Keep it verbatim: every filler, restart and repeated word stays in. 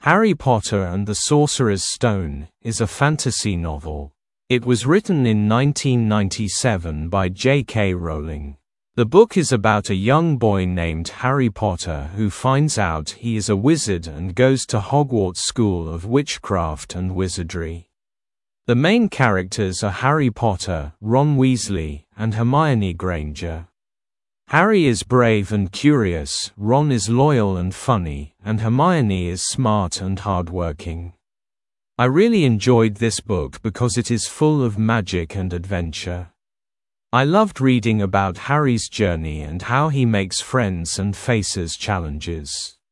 Harry Potter and the Sorcerer's Stone is a fantasy novel. It was written in nineteen ninety-seven by J K Rowling. The book is about a young boy named Harry Potter who finds out he is a wizard and goes to Hogwarts School of Witchcraft and Wizardry. The main characters are Harry Potter, Ron Weasley, and Hermione Granger. Harry is brave and curious, Ron is loyal and funny, and Hermione is smart and hardworking. I really enjoyed this book because it is full of magic and adventure. I loved reading about Harry's journey and how he makes friends and faces challenges.